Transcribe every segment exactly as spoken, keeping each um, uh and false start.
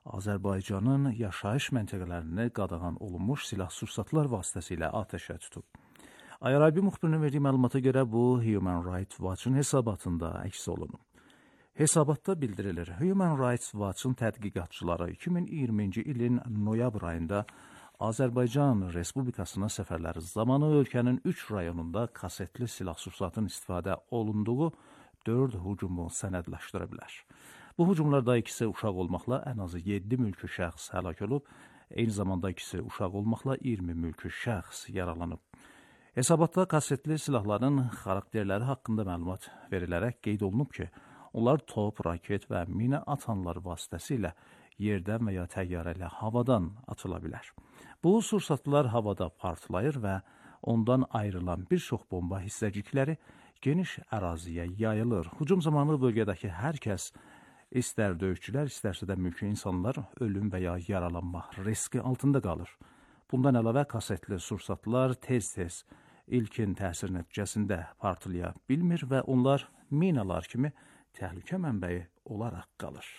Azərbaycanın yaşayış məntəqələrini qadağan olunmuş silah-sursatlar vasitəsilə atəşə tutub. Ayarabi müxbirinin verdiyi məlumata görə bu Human Rights Watch-ın hesabatında əks olunub. Hesabatda bildirilir, Human Rights Watch-ın tədqiqatçıları iki min iyirminci ilin noyabr ayında Azərbaycan Respublikasına səfərləri zamanı ölkənin üç rayonunda kasetli silah-sursatın istifadə olunduğu dörd hücumu sənədləşdiriblər. Bu hücumlarda ikisi uşaq olmaqla ən azı yeddi mülki şəxs həlak olub, eyni zamanda ikisi uşaq olmaqla iyirmi mülki şəxs yaralanıb. Hesabatda kasetli silahların xarakterləri haqqında məlumat verilərək qeyd olunub ki, onlar top, raket və mina atanlar vasitəsilə yerdən və ya təyyarə ilə havadan atıla bilər. Bu sursatlar havada partlayır və ondan ayrılan bir çox bomba hissəcikləri geniş əraziyə yayılır. Hücum zamanı bölgədəki hər kəs, istər döyüşçülər, istərsə də mülki insanlar ölüm və ya yaralanma riski altında qalır. Bundan əlavə kasetli sursatlar tez-tez ilkin təsir nəticəsində partlaya bilmir və onlar minalar kimi təhlükə mənbəyi olaraq qalır.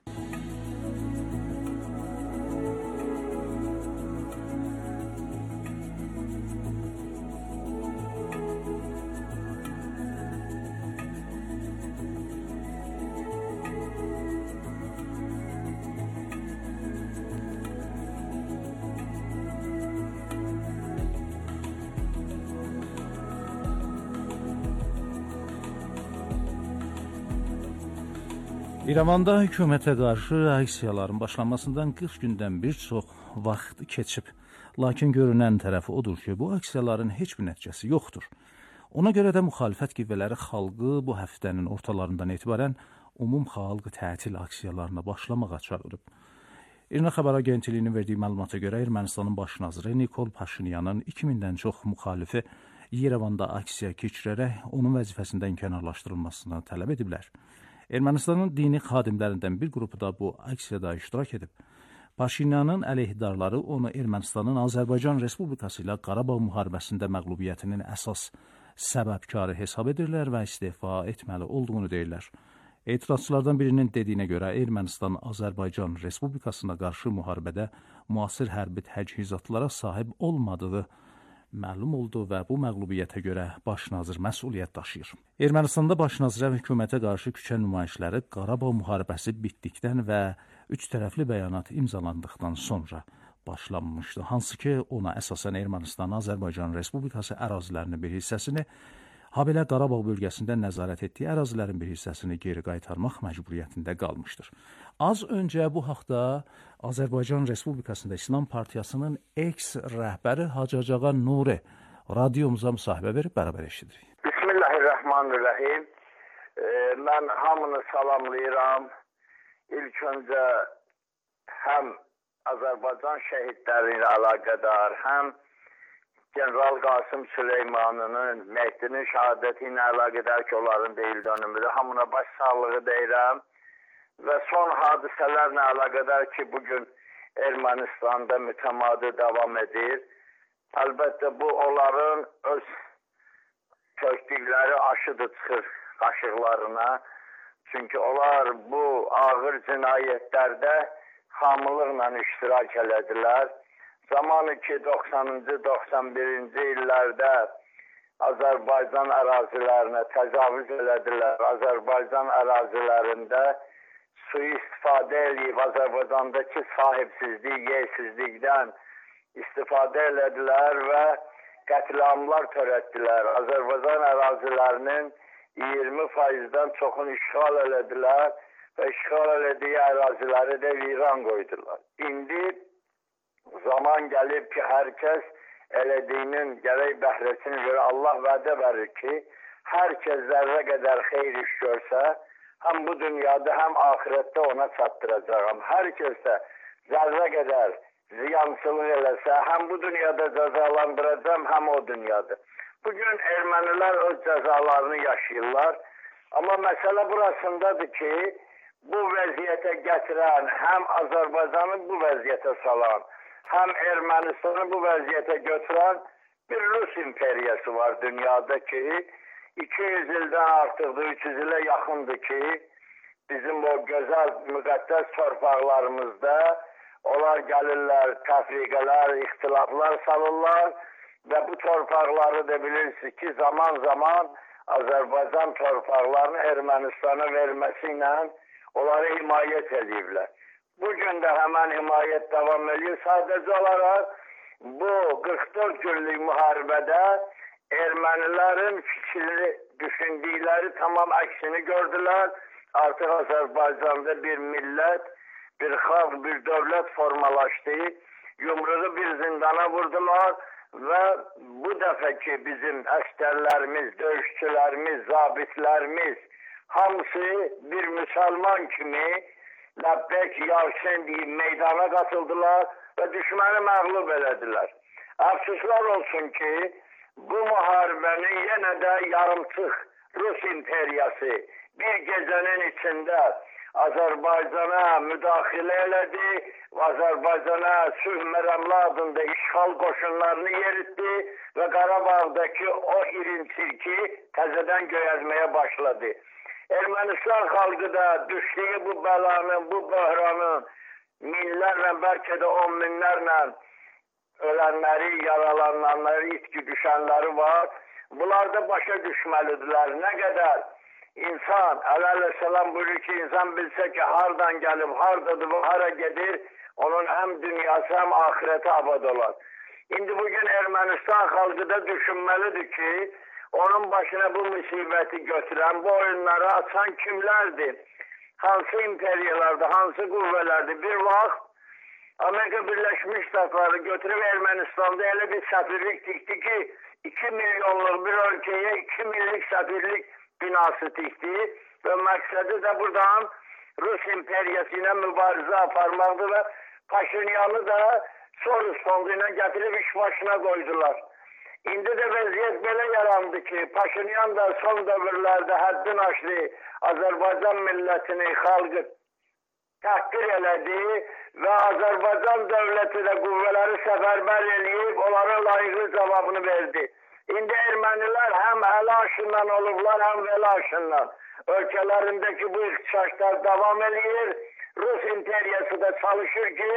İrəvanda hökumətə qarşı aksiyaların başlanmasından qırx gündən bir çox vaxt keçib. Lakin görünən tərəfi odur ki, bu aksiyaların heç bir nəticəsi yoxdur. Ona görə də müxalifət qüvvələri xalqı bu həftənin ortalarından etibarən umum xalq tətil aksiyalarına başlamağa çağırıb. İrna Xəbər Agentliyinin verdiyi məlumata görə Ermənistanın baş naziri Nikol Paşinyanın iki mindən çox müxalifi İrəvanda aksiya keçirərək onun vəzifəsindən kənarlaşdırılmasını tələb ediblər. Ermənistanın dini xadimlərindən bir qrupu da bu aksiyada iştirak edib. Paşinyanın əleyhidarları onu Ermənistanın Azərbaycan Respublikası ilə Qarabağ müharibəsində məğlubiyyətinin əsas səbəbkarı hesab edirlər və istifa etməli olduğunu deyirlər. Etirazçılardan birinin dediyinə görə Ermənistan Azərbaycan Respublikasına qarşı müharibədə müasir hərbi təchizatlara sahib olmadığı məlum oldu və bu məğlubiyyətə görə baş nazir məsuliyyət daşıyır. Ermənistanda baş nazirə və hökumətə qarşı küçə nümayişləri Qarabağ müharibəsi bitdikdən və üç tərəfli bəyanat imzalandıqdan sonra başlanmışdı. Hansı ki, ona əsasən Ermənistan Azərbaycan Respublikası ərazilərinin bir hissəsini, habelə Qarabağ bölgəsində nəzarət etdiyi ərazilərin bir hissəsini geri qaytarmaq məcburiyyətində qalmışdır. Az öncə bu haqda Azərbaycan Respublikasında İslam Partiyasının eks rəhbəri Hacıağa Nuri radiomuza müsahibə verib bərabər eşidirik. Bismillahirrahmanirrahim. E, mən hamını salamlayıram. İlk öncə həm Azərbaycan şəhidləri ilə əlaqədar, həm General Qasım Süleymanının Məhdinin şəhadəti ilə əlaqədar ki, onların deyil dönümüdür. Hamına baş sağlığı deyirəm. Və son hadisələrlə əlaqədar ki, bugün Ermənistanda mütəmadi davam edir. Əlbəttə, bu onların öz tökdükləri aşıdır çıxır qaşıqlarına. Çünki onlar bu ağır cinayətlərdə hamılıqla iştirak elədilər. Zamanı ki, doxsanıncı doxsan birinci illərdə Azərbaycan ərazilərinə təcavüz elədilər. Azərbaycan ərazilərində sui-istifadə edib Azərbaycandakı sahibsizlik, yersizlikdən istifadə elədilər və qətliamlar törətdilər. Azərbaycan ərazilərinin iyirmi faizdən çoxunu işğal elədilər və işğal elədiyi əraziləri də viran qoydular. İndi zaman gəlib ki, hər kəs elədiyinin gərək bəhrəsini görə Allah vədə verir ki, hər kəs zərrə qədər xeyir iş görsə, həm bu dünyada, həm ahirətdə ona çatdıracağım. Hər kəs də zərrə qədər ziyansılıq eləsə, həm bu dünyada cəzalandıracağım, həm o dünyada. Bugün ermənilər öz cəzalarını yaşayırlar. Amma məsələ burasındadır ki, bu vəziyyətə gətirən, həm Azərbaycanı bu vəziyyətə salan, həm Ermənistanı bu vəziyyətə götürən bir Rus imperiyası var dünyada ki, iki yüz ildən artıqdır, üç yüz ilə yaxındır ki, bizim o gözəl müqəddəs torpaqlarımızda onlar gəlirlər, təfriqələr, ixtilaflar salırlar və bu torpaqları da bilirsiniz ki, zaman zaman Azərbaycan torpaqlarını Ermənistana verməsi ilə onları himayət ediblər. Bugün də həmən himayət davam edir. Sadəcə olaraq bu qırx dörd günlük müharibədə ermənilərin fikirli düşündükləri tamam əksini gördülər. Artıq Azərbaycanda bir millət, bir xalq, bir dövlət formalaşdı. Yumruğu bir zindana vurdular və bu dəfəki bizim əskərlərimiz, döyüşçülərimiz, zabitlərimiz hamısı bir müsəlman kimi Ləbbək Yarşen deyib meydana qatıldılar və düşməni məğlub elədilər. Əfsuslar olsun ki, bu müharibəni yenə də yarımçıq Rus imperiyası bir gecənin içində Azərbaycana müdaxilə elədi, Azərbaycana sülh mərəmli adında işğal qoşunlarını yeritdi və Qarabağdakı o irinçirki təzədən göyəzməyə başladı. Ermənistan xalqı da düşdüyü bu bəlanın, bu böhranın minlərlə, bəlkə də on minlərlə ölənləri, yaralananları, itki düşənləri var. Bunlar da başa düşməlidirlər. Nə qədər insan, əleyhisselam buyurur ki, insan bilsə ki, hardan gəlib, hardadır, hara gedir, onun həm dünyası, həm ahirəti abad olar. İndi bugün Ermənistan xalqı da düşünməlidir ki, onun başına bu müsibəti götürən, bu oyunları açan kimlərdir? Hansı imperiyalardır, hansı qüvvələrdir? Bir vaxt Amerika Birləşmiş Ştatları götürüb Ermənistanda elə bir səfirlik tikdi ki, iki milyonluq bir ölkəyə iki millik səfirlik binası tikdi və məqsədi də buradan Rus imperiyası ilə mübarizə aparmaqdır və Paşinyanı da Soros fondu ilə gətirib iş başına qoydular. İndi də vəziyyət belə yarandı ki, Paşinyan da son dövrlərdə həddin aşdı, Azərbaycan millətini, xalqı təhqir elədi və Azərbaycan dövləti də qüvvələri səfərbər eləyib, onlara layiqli cavabını verdi. İndi ermənilər həm əli aşından olublar, həm vəli aşından. Ölkələrindəki bu ixtişaşlar davam edir. Rus imperiyası da çalışır ki,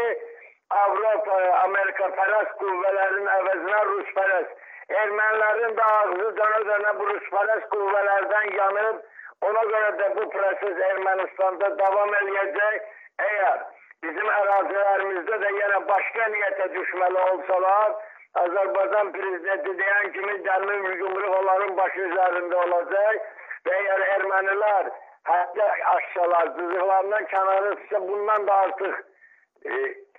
Avropa, Amerika pərəst qüvvələrin əvəzinə Rus pərəst. Ermənilərin də ağzı dönə-dönə bu Ruspərəst qüvvələrdən yanıb, ona görə də bu proses Ermənistanda davam eləyəcək. Əgər bizim ərazilərimizdə də yenə başqa niyyətə düşməli olsalar, Azərbaycan prezidenti deyən kimi dəmir yumruq onların başı üzərində olacaq və əgər ermənilər hətta aşçalar, cızıqlarından kənarı tutsa bundan da artıq e,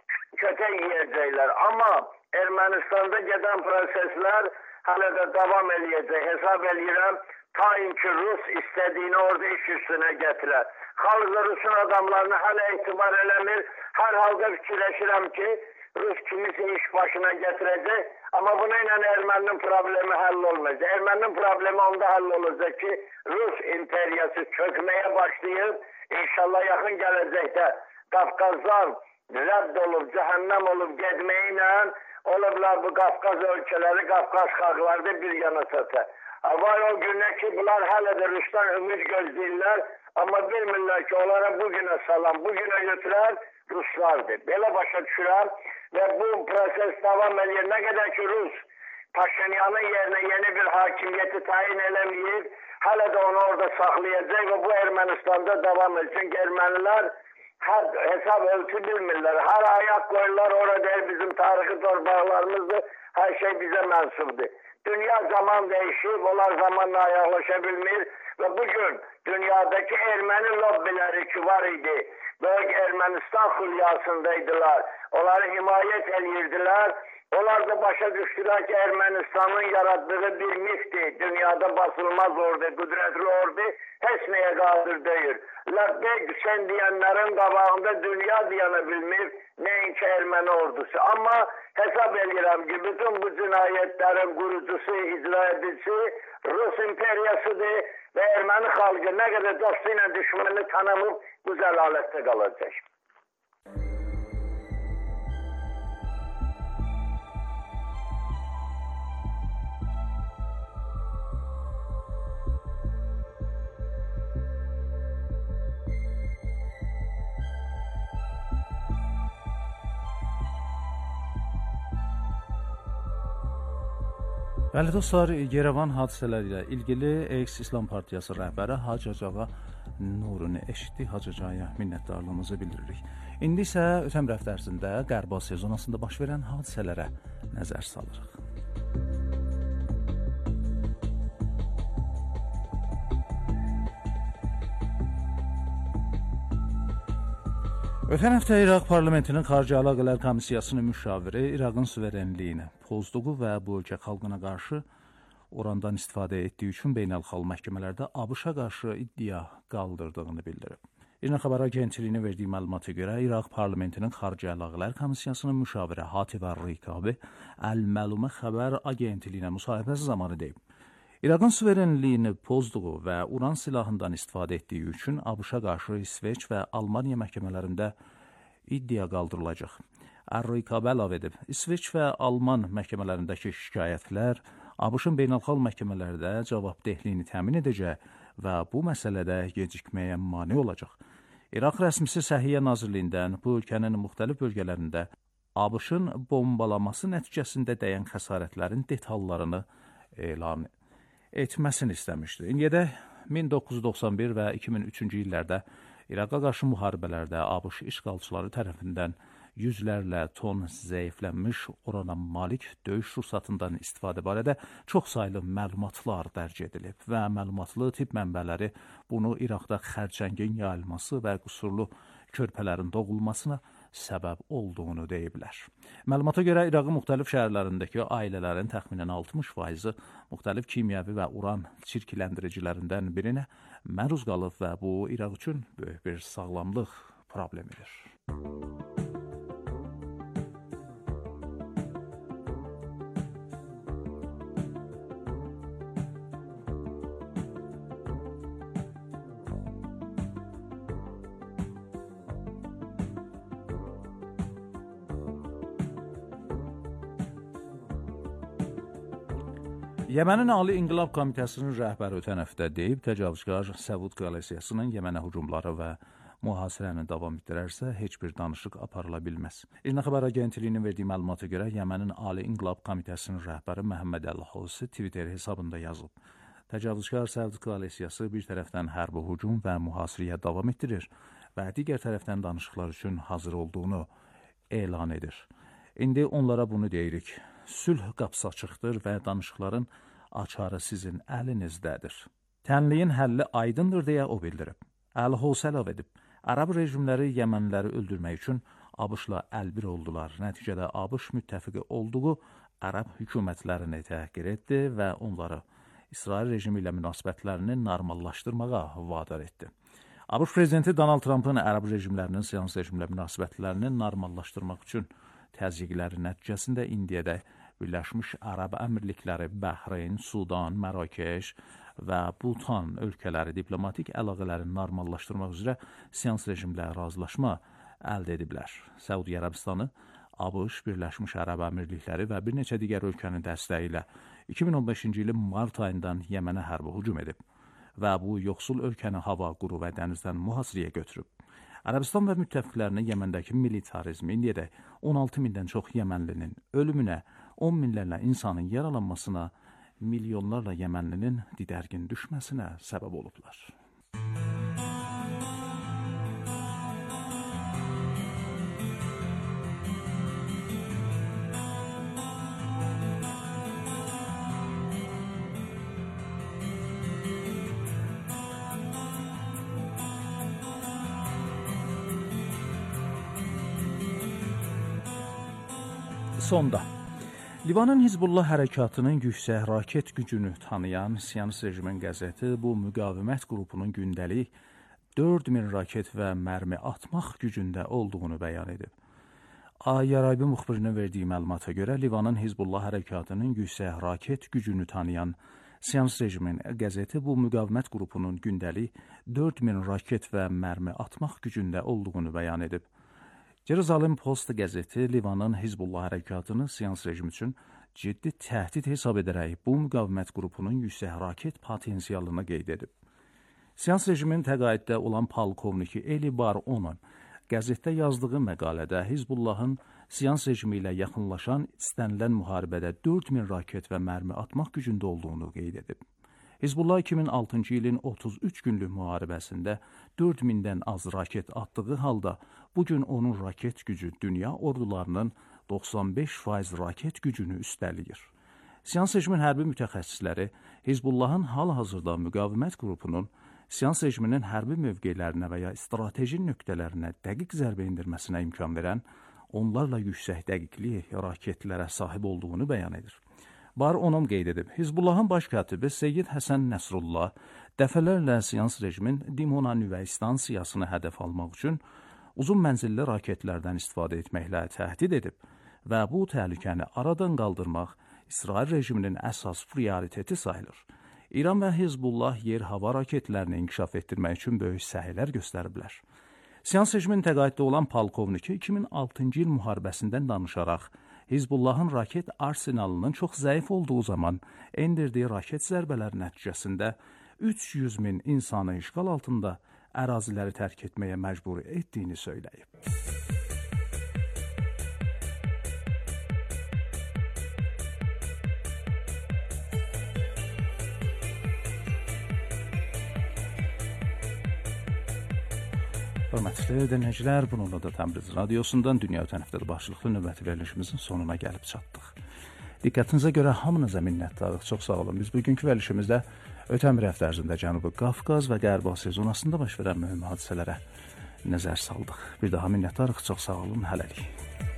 kötə yiyəcəklər. Amma Ermənistanda gedən proseslər hələ də davam eləyəcək. Hesab eləyirəm, ta ki Rus istədiyini orada iş üstünə gətirər. Xalq da Rusun adamlarını hələ etibar eləmir. Hər halda fikirləşirəm ki, Rus kimisə iş başına gətirəcək. Amma buna ilə erməninin problemi həll olmayacaq. Erməninin problemi onda həll olacaq ki, Rus imperiyası çökməyə başlayıb. İnşallah yaxın gələcəkdə Qafqazdan rədd olub, cəhənnəm olub getməyi ilə olublar bu Qafqaz ölkələri, Qafqaz xalqları da bir yana çatır. Var o günə ki, bunlar hələ də Rusdan ümid gözləyirlər, amma bilmirlər ki, onlara bugünə salam, bugünə götürər Ruslardır. Belə başa düşürəm və bu proses davam edir. Nə qədər ki, Rus Paşinyanın yerinə yeni bir hakimiyyəti tayin eləməyib, hələ də onu orada saxlayacaq və bu Ermənistanda davam edir. Çünki ermənilər hər hesab ölçü bilmirlər. Hər ayaq qoyurlar, orada bizim tarixi torpaqlarımızdır, hər şey bizə mənsubdur. Dünya zaman dəyişib, onlar zamanla ayaqlaşa bilmir və bugün dünyadakı erməni lobbiləri ki var idi, böyük Ermənistan xülyasındaydılar, onları himayət edirdilər. Onlar da başa düşdülər ki, Ermənistanın yaratdığı bir mifdir, dünyada basılmaz ordu, qüdrətli ordu, heç nəyə qadir deyil. Ləbbeyk Hüseyn deyənlərin qabağında dünya deyənə bilmir, nəinki erməni ordusu. Amma hesab edirəm ki, bütün bu cinayətlərin qurucusu, icra edicisi Rus imperiyasıdır və erməni xalqı nə qədər dostu ilə düşməni tanımıb bu zəlalətdə qalacaq. Bəli dostlar, Yerevan hadisələri ilə ilgili Eks İslam Partiyası rəhbəri Hacı Acağa Nurunu eşitdik. Hacı Acaya minnətdarlığımızı bildiririk. İndi isə ötən həftə ərzində Qərb Asiya zonasında baş verən hadisələrə nəzər salırıq. Ötən həftə İraq parlamentinin Xarici Əlaqələr Komissiyasının müşaviri İraqın suverenliyini pozduğu və bu ölkə xalqına qarşı orandan istifadə etdiyi üçün beynəlxalq məhkəmələrdə ABŞ-a qarşı iddia qaldırdığını bildirib. İrna xəbər agentliyinin verdiyi məlumata görə İraq parlamentinin Xarici Əlaqələr Komissiyasının müşaviri Hatifə Rikabi Əl-Məlumə xəbər agentliyinə müsahibəsi zamanı deyib. İraqın suverenliyini pozduğu və uran silahından istifadə etdiyi üçün ABŞ-a qarşı İsveç və Almaniya məhkəmələrində iddia qaldırılacaq. Ər-Rikabi əlavə edib, İsveç və Alman məhkəmələrindəki şikayətlər ABŞ-ın beynəlxalq məhkəmələrdə cavabdehliyini təmin edəcək və bu məsələdə gecikməyə mane olacaq. İraq rəsmisi Səhiyyə Nazirliyindən bu ölkənin müxtəlif bölgələrində ABŞ-ın bombalaması nəticəsində dəyən xəsarətlərin detallarını elan etməsini istəmişdi. İndiyədək min doqquz yüz doxsan bir və iki min üçüncü illərdə İraqa qarşı müharibələrdə ABŞ işğalçıları tərəfindən yüzlərlə ton zəiflənmiş orana malik döyüş ruhsatından istifadə barədə çox saylı məlumatlar dərc edilib və məlumatlı tibb mənbələri bunu İraqda xərçəngin yayılması və qüsurlu körpələrin doğulmasına səbəb olduğunu deyiblər. Məlumata görə İraqın müxtəlif şəhərlərindəki ailələrin təxminən altmış faizi müxtəlif kimyəvi və uran çirkləndiricilərindən birinə məruz qalıb və bu İraq üçün böyük bir sağlamlıq problemidir. Yəmənin Ali İnqilab Komitəsinin rəhbəri ötən həftə deyib, təcavüzkar Səud koalisiyasının Yəmənə hücumları və mühasirəni davam etdirərsə, heç bir danışıq aparıla bilməz. İrna xəbər agentliyinin verdiyi məlumata görə Yəmənin Ali İnqilab Komitəsinin rəhbəri Məhəmməd Əl-Husi Twitter hesabında yazıb. Təcavüzkar Səud koalisiyası bir tərəfdən hərbi hücum və mühasirəyə davam etdirir və digər tərəfdən danışıqlar üçün hazır olduğunu elan edir. İndi onlara bunu deyirik. Sülh qapısı açıqdır və danışıqların açarı sizin əlinizdədir. Tənliyin həlli aydındır deyə o bildirib. Əl-Husi əlavə edib, Ərəb rejimləri Yəmənliləri öldürmək üçün ABŞ-la əlbir oldular. Nəticədə ABŞ müttəfiqi olduğu Ərəb hökumətlərini təhqir etdi və onları İsrail rejimi ilə münasibətlərini normallaşdırmağa vadar etdi. ABŞ prezidenti Donald Trumpın Ərəb rejimlərinin siyasi rejimlə münasibətlərini normallaşdırmaq üçün təzyiqləri nəticəsində indiyədək Birləşmiş Ərəb Əmirlikləri, Bəhreyn, Sudan, Mərakeş və Butan ölkələri diplomatik əlaqələri normallaşdırmaq üzrə siyasi rejimlə razılaşma əldə ediblər. Səudiyyə Ərəbistanı, ABŞ, Birləşmiş Ərəb Əmirlikləri və bir neçə digər ölkənin dəstəyi ilə iki min on beşinci ilin mart ayından Yəmənə hərbi hücum edib və bu yoxsul ölkəni hava, quru və dənizdən mühasirəyə götürüb. Ərəbistan və müttəfiqlərinin Yəməndəki militarizmi indiyədək on altı mindən çox Yəmənlinin ölümünə, on minlərlə insanın yaralanmasına, milyonlarla Yəmənlinin didərgin düşməsinə səbəb olublar. Sonda, Livanın Hizbullah hərəkatının yüksək raket gücünü tanıyan Siyonist rejimin qəzeti bu müqavimət qrupunun gündəlik dörd min raket və mərmi atmaq gücündə olduğunu bəyan edib. Ay-Yaraybi müxbirinin verdiyi məlumata görə Livanın Hizbullah hərəkatının yüksək raket gücünü tanıyan Siyonist rejimin qəzeti bu müqavimət qrupunun gündəlik dörd min raket və mərmi atmaq gücündə olduğunu bəyan edib. Jerusalem Post qəzeti Livanın Hizbullah hərəkatını Siyonist rejim üçün ciddi təhdid hesab edərək bu müqavimət qrupunun yüksək raket potensialını qeyd edib. Siyonist rejimin təqaüddə olan polkovniki Eli Bar-Onun qəzetdə yazdığı məqalədə Hizbullahın Siyans rejimi ilə yaxınlaşan istənilən müharibədə dörd min raket və mərmi atmaq gücündə olduğunu qeyd edib. Hizbullah iki min altıncı ilin otuz üç günlük müharibəsində dörd mindən az raket atdığı halda bugün onun raket gücü dünya ordularının doxsan beş faiz raket gücünü üstəliyir. Siyans rejimin hərbi mütəxəssisləri Hizbullahın hal-hazırda müqavimət qrupunun Siyans rejiminin hərbi mövqelərinə və ya strateji nöqtələrinə dəqiq zərbə indirməsinə imkan verən, onlarla yüksək dəqiqlik raketlərə sahib olduğunu bəyan edir. Bar Onom qeyd edib, Hizbullahın baş katibi Seyyid Həsən Nəsrullah dəfələrlə Siyans rejimin Dimona nüvə stansiyasını hədəf almaq üçün uzun mənzilli raketlərdən istifadə etməklə təhdid edib və bu təhlükəni aradan qaldırmaq İsrail rejiminin əsas prioriteti sayılır. İran və Hizbullah yer-hava raketlərini inkişaf etdirmək üçün böyük səhiylər göstəriblər. Siyans rejimin təqaüddə olan polkovniki iki min altıncı il müharibəsindən danışaraq, Hizbullahın raket arsenalının çox zəif olduğu zaman endirdiyi raket zərbələri nəticəsində üç yüz min insanı işğal altında əraziləri tərk etməyə məcbur etdiyini söyləyib. Hörmətli dinləyicilər, bununla da Təbriz radiosundan Dünya Ötən Həftədə başlıqlı növbəti verilişimizin sonuna gəlib çatdıq. Diqqətinizə görə hamınıza minnətdarıq, çox sağ olun. Biz bugünkü verilişimizdə ötən bir həftə ərzində Cənubi Qafqaz və Qərbi Asiya zonasında baş verən mühüm hadisələrə nəzər saldıq. Bir daha minnətdarıq, çox sağ olun, hələlik.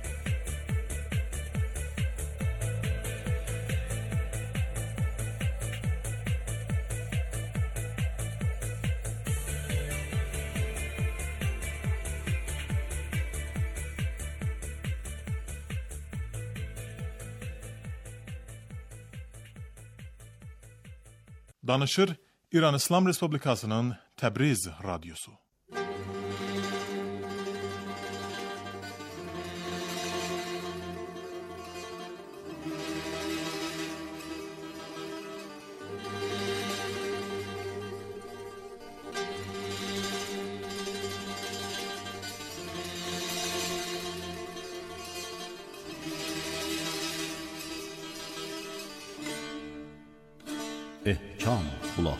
Danışır İran İslam Respublikasının Təbriz radyosu. Ehkam Bulağı.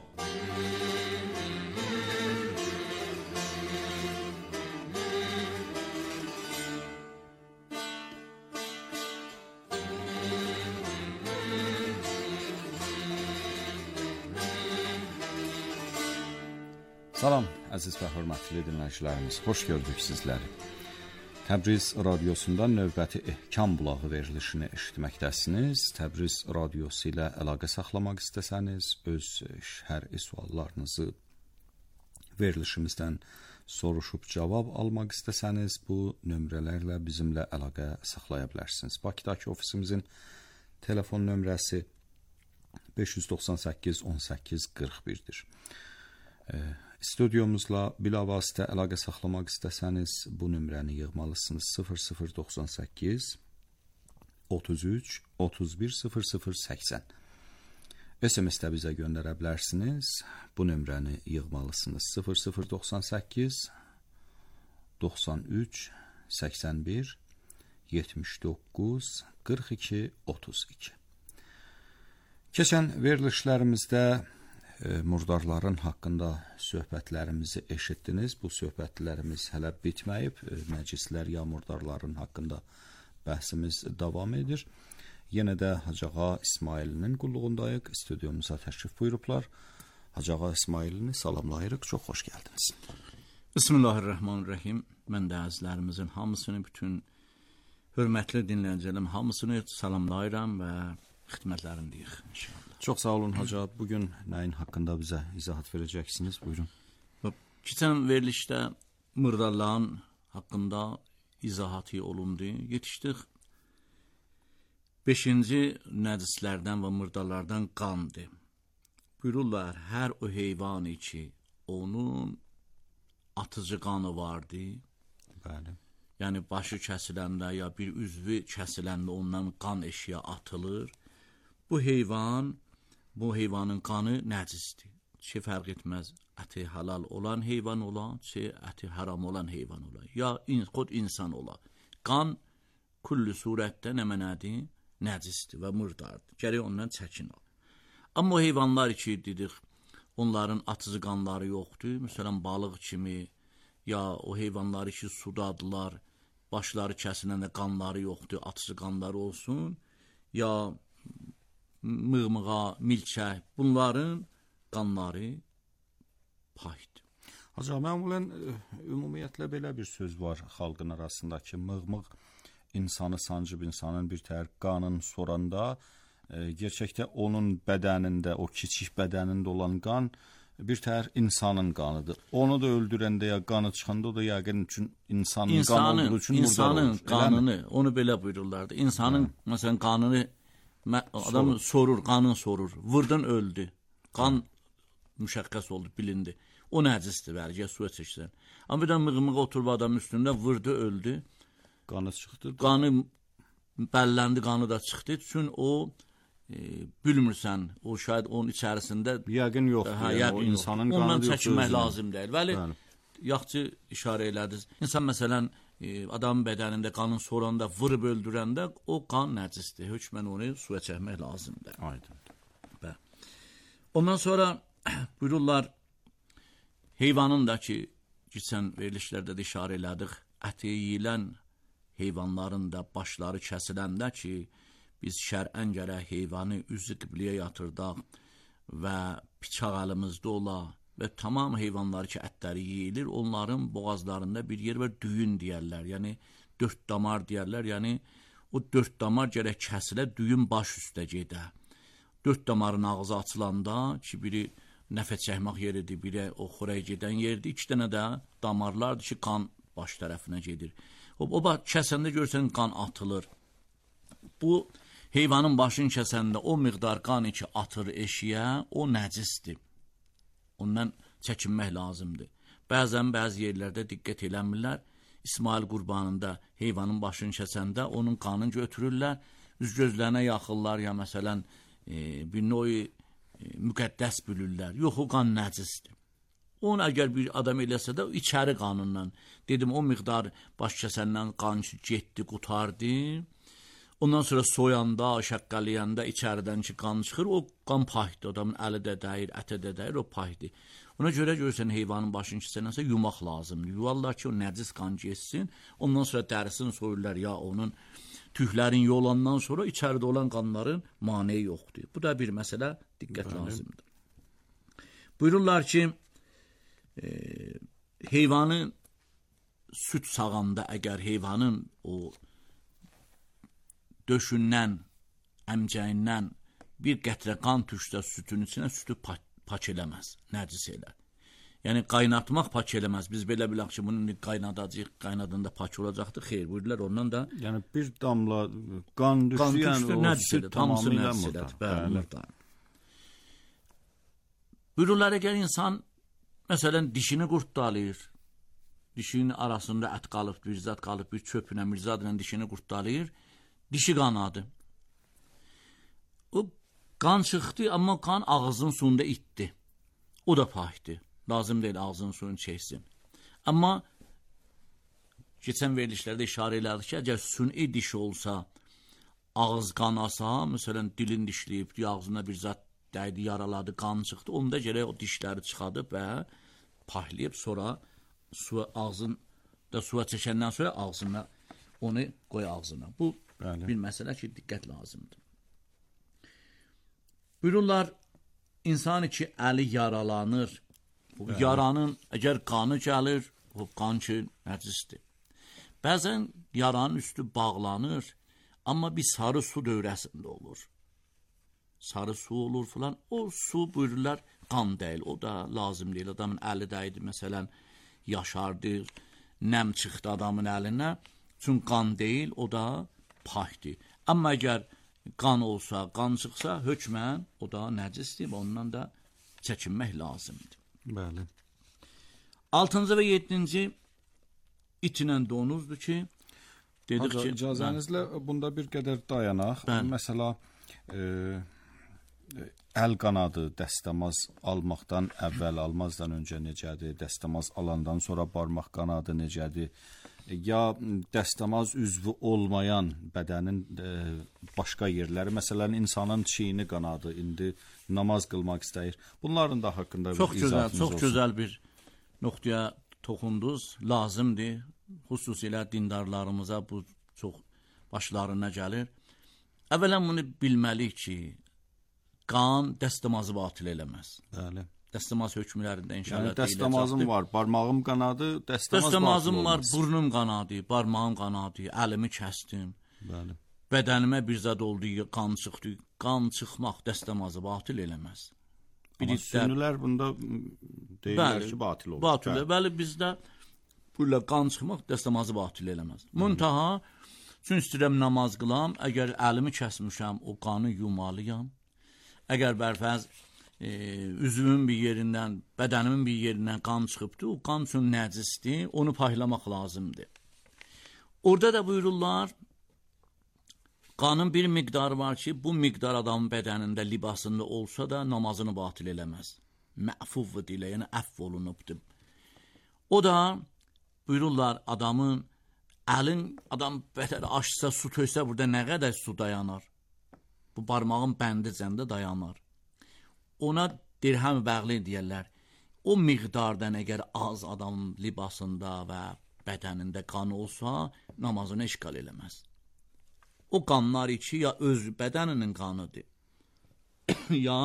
Salam, əziz və hörmətli dinləyicilərimiz, xoş gördük sizləri. Təbriz radiosundan növbəti Ehkam Bulağı verilişini eşitməkdəsiniz. Təbriz radiosu ilə əlaqə saxlamaq istəsəniz, öz şər'i suallarınızı verilişimizdən soruşub cavab almaq istəsəniz, bu nömrələrlə bizimlə əlaqə saxlaya bilərsiniz. Bakıdakı ofisimizin telefon nömrəsi beş doxsan səkkiz on səkkiz qırx birdir. E, Studiomuzla bilavasitə əlaqə saxlamaq istəsəniz, bu nömrəni yığmalısınız sıfır sıfır doxsan səkkiz otuz üç otuz bir sıfır sıfır səksən. S M S-də bizə göndərə bilərsiniz. Bu nömrəni yığmalısınız sıfır sıfır doxsan səkkiz doxsan üç səksən bir yetmiş doqquz qırx iki otuz iki. Keçən verilişlərimizdə murdarların haqqında söhbətlərimizi eşitdiniz. Bu söhbətlərimiz hələ bitməyib. Məclislər ya murdarların haqqında bəhsimiz davam edir. Yenə də Hacıağa İsmailinin qulluğundayıq. Studiyumuza təşrif buyurublar. Hacıağa İsmailini salamlayırıq. Çox xoş gəldiniz. Bismillahirrahmanirrahim. Mən də əzizlərimizin hamısını, bütün hörmətli dinləyicilərim hamısını salamlayıram və xidmətlərindəyik inşallah. Çox sağ olun Hacı. Bugün nəyin haqqında bizə izahat verəcəksiniz? Buyurun. Keçən verilişdə murdarların haqqında izahatı olundu. Yetişdik beşinci nəcislərdən və murdarlardan qandı. Buyururlar, hər o heyvan içi onun atıcı qanı vardı. Bəli. Yəni başı kəsiləndə ya bir üzvü kəsiləndə ondan qan eşiyə atılır. Bu heyvan, bu heyvanın qanı nəcisdir. şey fərq etməz, əti halal olan heyvan ola, şey əti haram olan heyvan ola, ya in, xod insan ola. Qan kullu surətdə nə mənədir? Nəcisdir və murdardır. Gərək ondan çəkin ol. Amma o heyvanlar ki, dedik, onların atıcı qanları yoxdur. Məsələn, balıq kimi, ya o heyvanları ki, sudadılar, başları kəsiləndə qanları yoxdur, atıcı qanları olsun, ya mığmığa, milçək, bunların qanları paydır. Hacı, məmulən, ümumiyyətlə belə bir söz var xalqın arasında ki, mığmıq insanı sancıb insanın bir təhər qanın soranda, e, gerçəkdə onun bədənində, o kiçik bədənində olan qan bir təhər insanın qanıdır. Onu da öldürəndə ya qanı çıxanda o da yəqin üçün insanın, insanın qanı olduğu üçün murdar olur. İnsanın qanını, onu belə buyururlardı. İnsanın, hə. Məsələn, qanını, adam sorur. sorur, qanını sorur. Vurdun, öldü. Qan müşəxəs oldu, bilindi. O nəcisdir, bəlkə suya çəksən. Amma bir də mığmığa oturub adamın üstündə vurdu, öldü. Qanı çıxdı. Qanı bəlləndi, qanı da çıxdı. Üçün o e, bilmirsən, o şayad onun içərisində yəqin yoxdur. Hə, yəni, o insanın qanı ondan çəkinmək lazım deyil. Bəli, bəli. Yaxşı işarə elədiniz. İnsan məsələn e, adamın bədənində qanın soranda, vurub öldürəndə o qan nəcisdir. Hökmən onu suya çəkmək lazımdır. Aydın. Bəli. Ondan sonra buyururlar, heyvanın da ki, keçən verilişlərdə də işarə elədik, əti yeyilən heyvanların da başları kəsiləndə ki, biz şər'ən gərək heyvanı üzü qibləyə yatırdaq və bıçaq əlimizdə ola və tamam heyvanlar ki, ətləri yeyilir, onların boğazlarında bir yer var, düyün deyərlər, yəni dörd damar deyərlər, yəni o dörd damar gərək kəsilə, düyün baş üstə gedə. Dörd damarın ağzı açılanda ki, biri nəfəs çəkmək yeridir, biri o xoraya gedən yerdir, iki dənə də damarlardır ki, qan baş tərəfinə gedir. O, o kəsəndə görsən qan atılır. Bu heyvanın başını kəsəndə o miqdar qan ki atır eşiyə, o nəcisdir. Ondan çəkinmək lazımdır. Bəzən bəzi yerlərdə diqqət eləmirlər. İsmail qurbanında heyvanın başını kəsəndə onun qanını götürürlər, üz gözlərinə yaxırlar ya məsələn e, bir növ e, müqəddəs bilirlər. Yox, o qan nəcisdir. Onu əgər bir adam eləsə də içəri qanından, dedim o miqdar baş kəsəndən qan getdi, qutardı. Ondan sonra soyanda, şəqqələyəndə içəridən ki qan çıxır, o qan paydır. Adamın əli də dəyir, ətə də dəyir, o paydır. Ona görə görürsən heyvanın başını kəsəndənsə yumaq lazımdır. Yuvarlar ki o nəcis qan geçsin, ondan sonra dərisini soyurlar ya onun tüklərin yolandan sonra içəridə olan qanların maneyi yoxdur. Bu da bir məsələ, diqqət Bəli. lazımdır. Buyururlar ki, e, heyvanın süt sağanda əgər heyvanın o döşündən, əmcəyindən bir qətrə qan düşsə sütün içinə, sütü pak, pak eləməz, nəcis elə. Yəni qaynatmaq pak eləməz. Biz belə bilək ki, bunu qaynadacaq, qaynadında pak olacaqdır. Xeyr, buyurdular ondan da. Yəni bir damla qan düşdü, qan yəni o süt tamamilə murdar. Bəli. Buyururlar əgər insan məsələn dişini qurtdalayır, dişinin arasında ət qalıb, bir zat qalıb, bir çöpünə, bir zat ilə dişini qurtdalayır, dişi qanadı. O qan çıxdı, amma qan ağzın suyunda itdi. O da paydı. Lazım deyil ağzının suyunu çəksin. Amma keçən verilişlərdə işarə elədik ki, əgər sün'i diş olsa, ağız qanasa, məsələn dilin dişləyib, ağzına bir zat dəydi, yaraladı, qan çıxdı, onda gərək o dişləri çıxadıb və paylayıb, sonra su, ağzın da suya çəkəndən sonra ağzına onu qoy ağzına. Bu Bəli. bir məsələ ki, diqqət lazımdır. Buyururlar, insan ki, əli yaralanır, bu Bəli. yaranın əgər qanı gəlir, o qan ki, nəcisdir. Bəzən yaranın üstü bağlanır, amma bir sarı su dövrəsində olur. Sarı su olur filan, o su buyururlar, qan deyil, o da lazım deyil. Adamın əli dəydi, məsələn, yaşardı, nəm çıxdı adamın əlinə, çünki qan deyil, o da paydır. Amma əgər qan olsa, qan çıxsa, hökmən o da nəcisdir, ondan da çəkinmək lazımdır. Bəli. Altıncı və yeddinci itinə donuzdur ki, dedik Haca, ki... icazənizlə bunda bir qədər dayanaq. Bəli. Məsəla, e, əl qanadı, dəstəmaz almaqdan əvvəl, almazdan öncə necədir? Dəstəmaz alandan sonra barmaq qanadı necədir? Ya dəstəmaz üzvü olmayan bədənin e, başqa yerləri, məsələn insanın çiyini qanadı, indi namaz qılmaq istəyir. Bunların da haqqında çox bir gözəl, izahınız çox olsun. gözəl bir nöqtəyə toxundunuz. Lazımdır. Xüsusilə dindarlarımıza bu çox başlarına gəlir. Əvvələn bunu bilməliyik ki, qan dəstəmazı batil eləməz. Bəli. Dəstəmaz hökmlərində inşallah yəni, dəstəmazım var, barmağım qanadı, dəstəmaz dəstəmazım batil var, olmaz. burnum qanadı, barmağım qanadı, əlimi kəsdim. Bəli. Bədənimə bir zad oldu, qan çıxdı. Qan çıxmaq dəstəmazı batil eləməz. Amma sünnilər bunda deyirlər bəli, ki, batil olur. Batil, bəli, bəli bizdə burada qan çıxmaq dəstəmazı batil eləməz. Muntaha, üçün istəyirəm namaz qılam, əgər əlimi kəsmişəm, o qanı yumalıyam. Əgər bərfəz e, üzvümün bir yerindən, bədənimin bir yerindən qan çıxıbdır, o qan üçün nəcisdir, onu paylamaq lazımdır. Orada da buyururlar, qanın bir miqdarı var ki, bu miqdar adamın bədənində, libasında olsa da namazını batil eləməz. Məfuf dilə, yəni əff olunubdur. O da buyururlar, adamın əlin, adam bətər açsa, su töysə, burada nə qədər su dayanar? Bu barmağın bəndicəndə dayanar. Ona dirhəm bəğli deyərlər. O miqdardan əgər az adamın libasında və bədənində qan olsa, namazını işgal eləməz. O qanlar içi ya öz bədəninin qanıdır, ya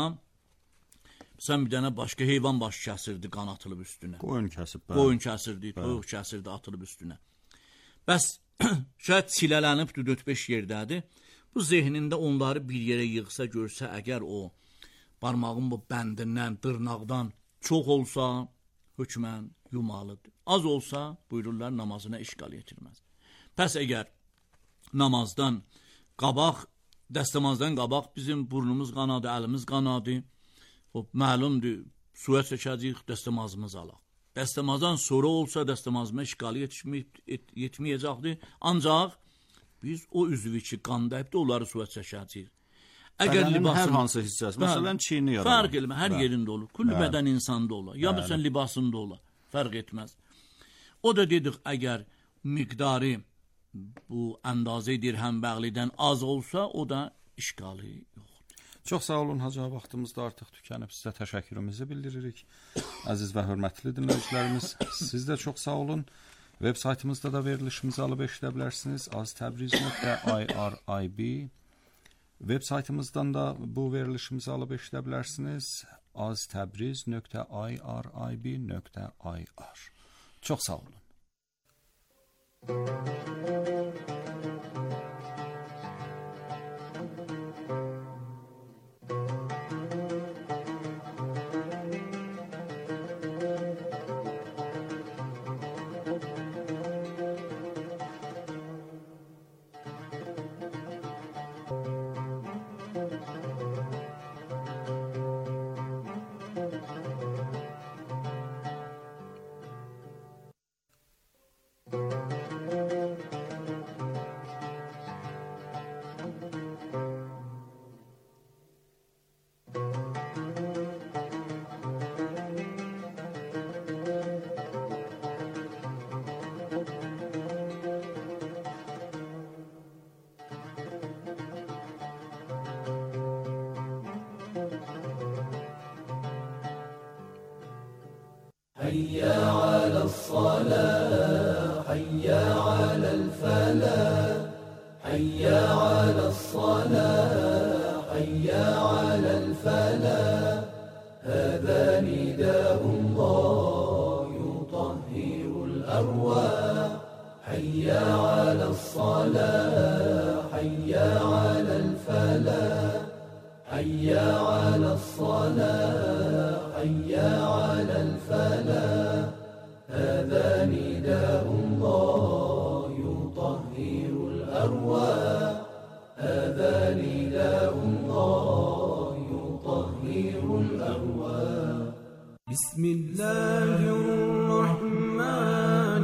sən bir dənə başqa heyvan başı kəsirdi, qan atılıb üstünə. Qoyun kəsib. Bəli. Qoyun kəsirdi, toyuq kəsirdi, atılıb üstünə. Bəs şayət silələnib dörd beş yerdədir. Bu zehnində onları bir yerə yığsa, görsə, əgər o barmağın bu bəndindən, dırnaqdan çox olsa, hökmən yumalıdır. Az olsa, buyururlar, namazına işgal yetirməz. Pəs əgər namazdan qabaq, dəstəmazdan qabaq bizim burnumuz qanadı, əlimiz qanadı, o məlumdur, suya çəkəcəyik, dəstəmazımız alaq. Dəstəmazdan sonra olsa, dəstəmazıma işgal yetməyəcəkdir, ancaq biz o üzvü ki, qan dəyibdir, onları suya çəkəcəyik. Əgər libasın hər hansı hissəsi, məsələn çiyini yaralar. Fərq eləmə, hər bəl. Yerində olur. Kulli bəl. Bədən insanda olar. Ya bəl. Məsələn libasında olar. Fərq etməz. O da dedik, əgər miqdarı bu əndazə dirhəm bəğlidən az olsa, o da işqalı yoxdur. Çox sağ olun, Hacı, vaxtımız da artıq tükənib. Sizə təşəkkürümüzü bildiririk. Əziz və hörmətli dinləyicilərimiz, siz də çox sağ olun. Web saytımızda da verilişimizi alıb eşidə bilərsiniz. aztəbriz nöqtə irib Web saytımızdan da bu verilişimizi alıb eşidə bilərsiniz. aztəbriz nöqtə irib nöqtə ir Çox sağ olun. حي على الصلاة حي على الفلاح حي على الصلاة حي على الفلاح هذا نداء الله يطهر الأرواح حي على الصلاة حي على الفلاح حي على الصلاة حي على الفلاح هذا نداء الله يطهر الأرواح هذا نداء الله يطهر الأرواح بسم الله الرحمن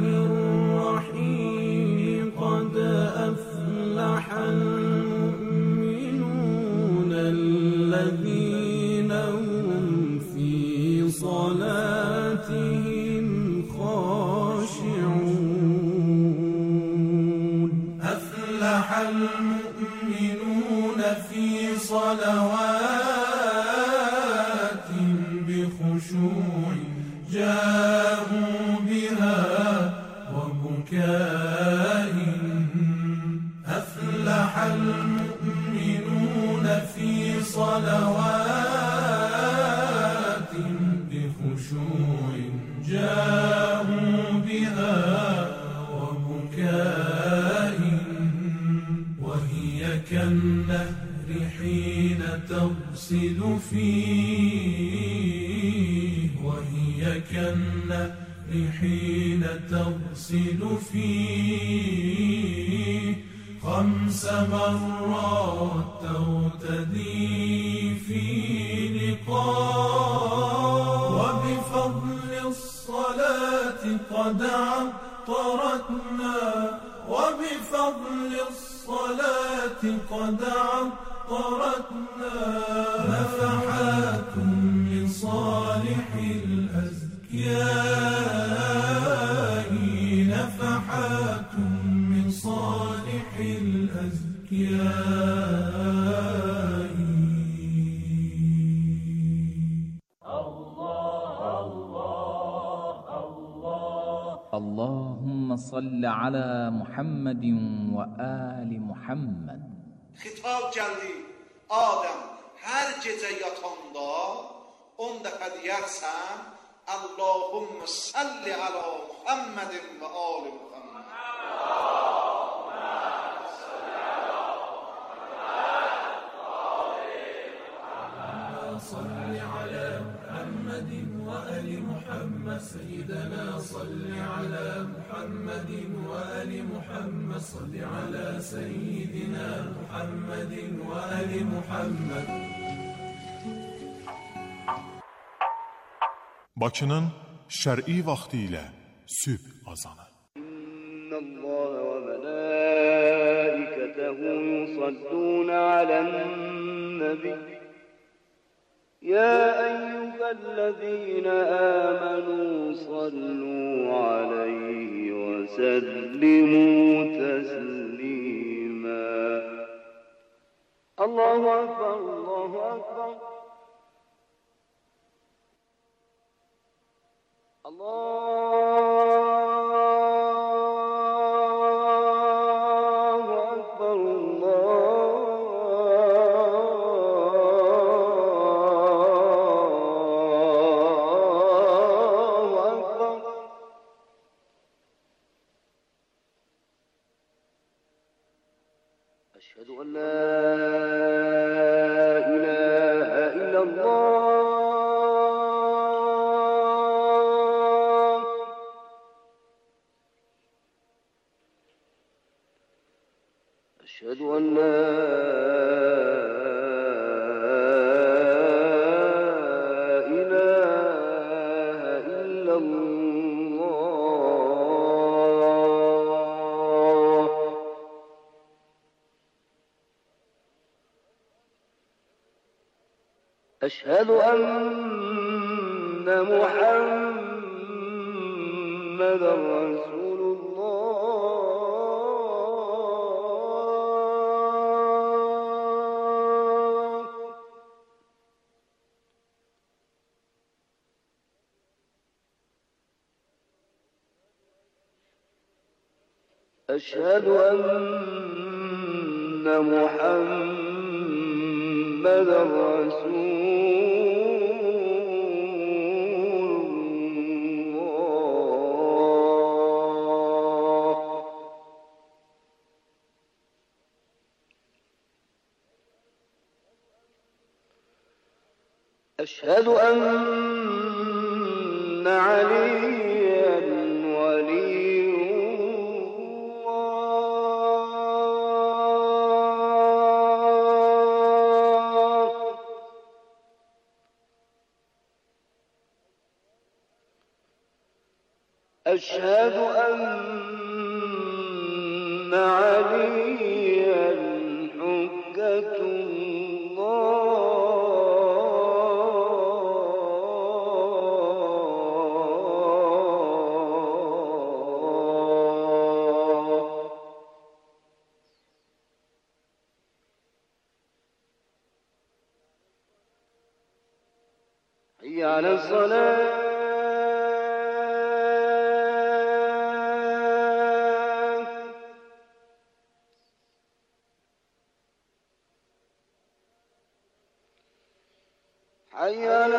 الرحيم قد أفلح المؤمنون الذين أفلح المؤمنون في صلوات بخشوع جاءوا بها وبكاء أفلح المؤمنون في صلوات بخشوع جاءوا بها وبكاء وهي كالنهر حين تغسل فيه وهي كالنهر حين تغسل فيه خمس مرات تغتدي في لقاء وبفضل الصلاة قد عطرتنا وبفضل الصلاة قد عطرتنا نفحات لصالح الأزكياء نفحات من صالح الأزكياء اللهم صل على محمد وآل محمد. Xitab gəldi, Adəm, hər gecə yatanda on dəfə deyərsən, Allahümme salli ala Muhammedin və ali Muhammed. صل على محمد وآل محمد سيدنا صل على محمد وآل محمد صل على سيدنا محمد وآل محمد. Bakının şər'i vaxtı ilə sübh azanı. İnnəllaha və mələikətəhu yusallun alən-nəbi. يا أيها الذين آمنوا صلوا عليه وسلموا تسليما. الله أكبر الله أكبر الله أكبر أشهد أن لا إله إلا الله. أشهد أن لا إله إلا الله. أشهد أن محمدا رسول الله. أشهد أن محمدا رسول أشهد أن عليا ولي الله. أشهد أن عليا حجة الله. حي على الصلاة حي على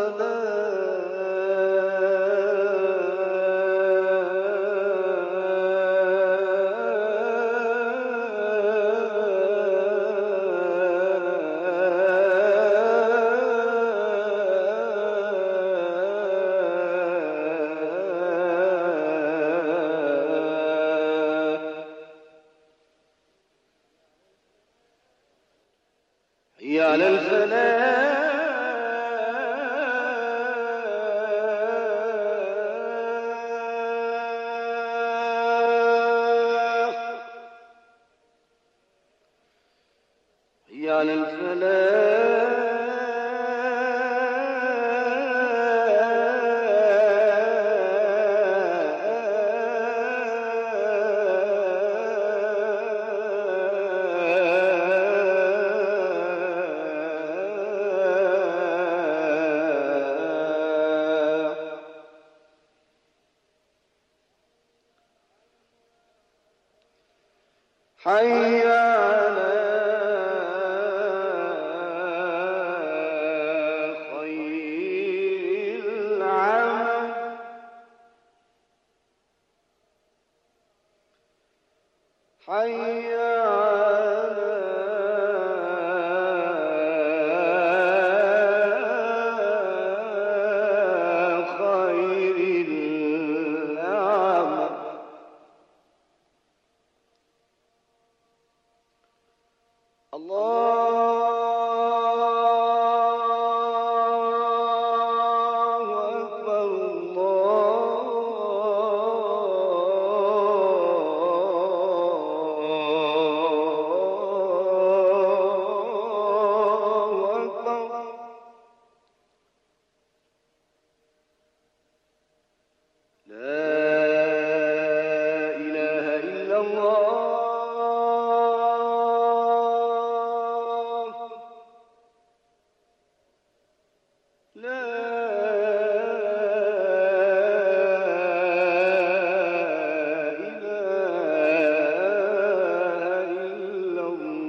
حي على الفلاح حي على الفلاح حي على خير العمل حي على خير العمل الله أكبر الله أكبر لا إله إلا الله لا إله إلا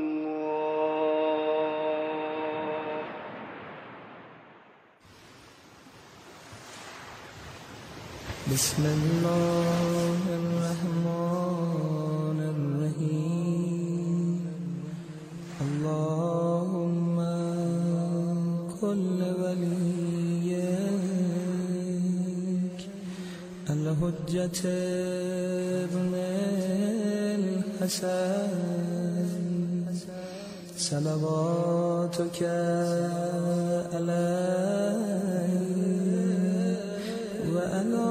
الله بسم الله الرحمن الرحيم اللهم كل وليك الحجة ابن الحسن صلواتك عليه وعلى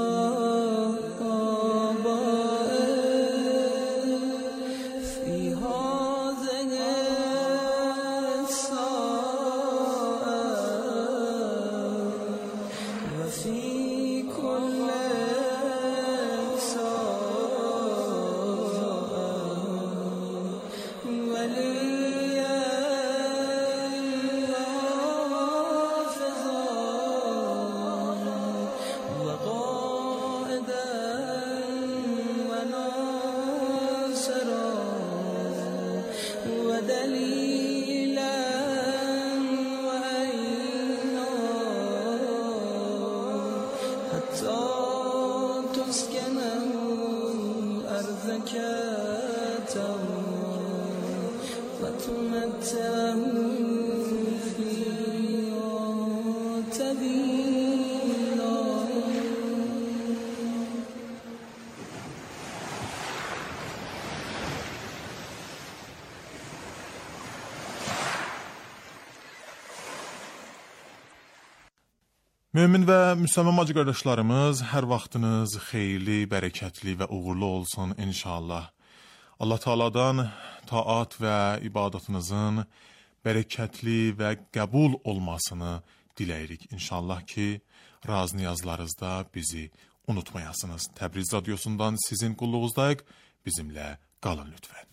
Mömin və müsəlman bacı qardaşlarımız, hər vaxtınız xeyirli, bərəkətli və uğurlu olsun inşallah. Allah Taala'dan taat və ibadətinizin bərəkətli və qəbul olmasını diləyirik inşallah ki, raz niyazlarınızda bizi unutmayasınız. Təbriz radiosundan sizin qulluğuzdayıq, bizimlə qalın lütfən.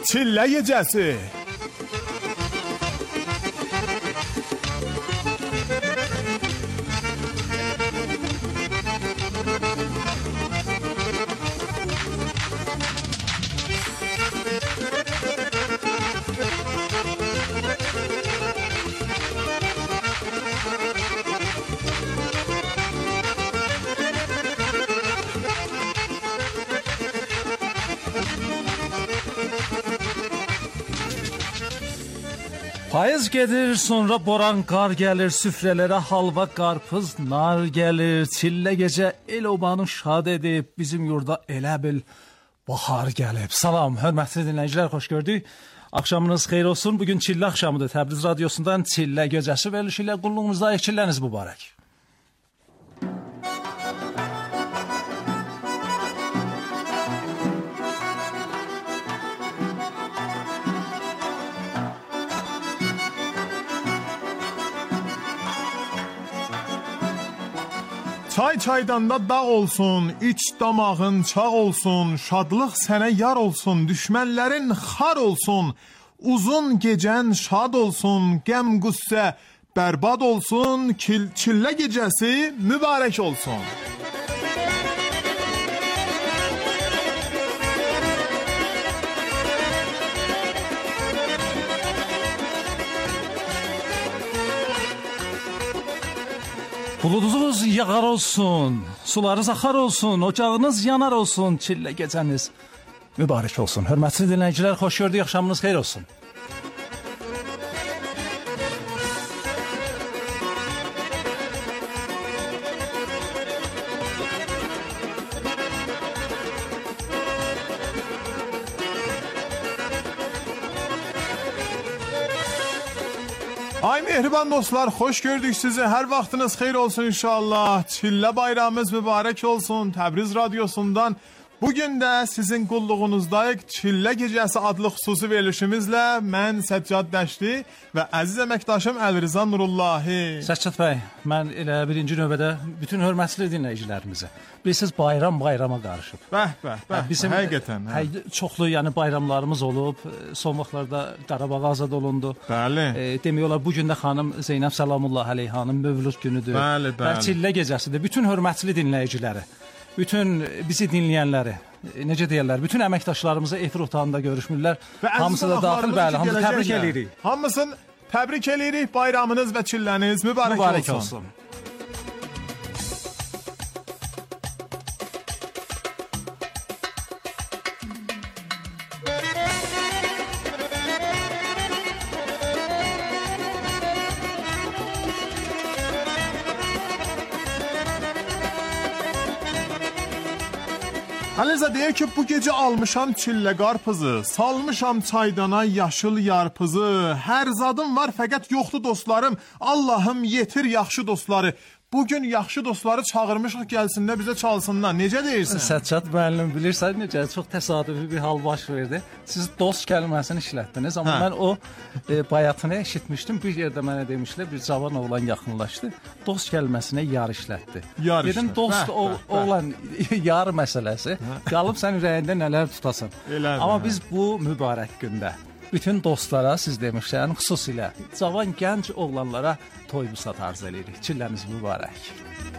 Çillə gecəsi. Payız gedir, sonra boran qar gəlir, süfrələrə halva, qarpız, nar gəlir. Çillə gecə el obanı şad edib, bizim yurda elə bil bahar gəlib. Salam, hörmətli dinləyicilər, xoş gördük. Axşamınız xeyir olsun. Bugün Çillə axşamıdır. Təbriz radiosundan Çillə gecəsi verilişi ilə qulluğunuzda çilləniz mübarək. Çay çaydanda dağ olsun, iç damağın çağ olsun, şadlıq sənə yar olsun, düşmənlərin xar olsun, uzun gecən şad olsun, qəm qüssə bərbad olsun, çillə gecəsi mübarək olsun. Buludunuz yağar olsun, sularınız axar olsun, ocağınız yanar olsun, çillə gecəniz mübarək olsun. Hörmətli dinləyicilər, xoş gördük, axşamınız xeyir olsun. Ay mehriban dostlar, xoş gördük sizi. Hər vaxtınız xeyir olsun inşallah. Çillə bayramımız mübarək olsun. Təbriz radiosundan bugün də sizin qulluğunuzdayıq. Çillə gecəsi adlı xüsusi verilişimizlə mən Səccad Dəşti və əziz əməkdaşım Əlriza Nurullahi. Səccad bəy, mən elə birinci növbədə bütün hörmətli dinləyicilərimizi, bilirsiniz, bayram bayrama qarışıb. Bəh, bəh, bəh, bizim həqiqətən. Hə. Çoxlu yəni bayramlarımız olub, son vaxtlarda Qarabağ azad olundu. Bəli. E, demək olar, bugün də xanım Zeynəb Salamullah əleyhanın mövlud günüdür. Bəli, bəli. Çillə gecəsidir. Bütün hörmətli dinləyiciləri, bütün bizi dinləyənləri, necə deyirlər, bütün əməkdaşlarımızı efir otağında görüşmürlər. Hamısı da daxil, bəli, hamısı təbrik edirik. Hamısını təbrik edirik. Bayramınız və çilləniz mübarək, mübarək olsun. olsun. Əliza deyir ki, bu gecə almışam çillə qarpızı, salmışam çaydana yaşıl yarpızı, hər zadım var fəqət yoxdur dostlarım, Allahım yetir yaxşı dostları. Bugün yaxşı dostları çağırmışıq, gəlsinlər bizə çalsınlar. Necə deyirsən? Səccad müəllim, bilirsən necə, çox təsadüfi bir hal baş verdi. Siz dost kəlməsini işlətdiniz, amma hə. mən o e, bayatını eşitmişdim. Bir yerdə mənə demişlər, bir cavan oğlan yaxınlaşdı, dost kəlməsinə yar işlətdi. Yar Dedim, işlət. dost Bəh, o, bəh, bəh. olan yar məsələsi, qalıb sən ürəyində nələr tutasan. Elədir, amma hə. biz bu mübarək gündə bütün dostlara, siz demişsən, xüsusilə cavan gənc oğlanlara toy busat arz edirik. Çilləniz mübarək.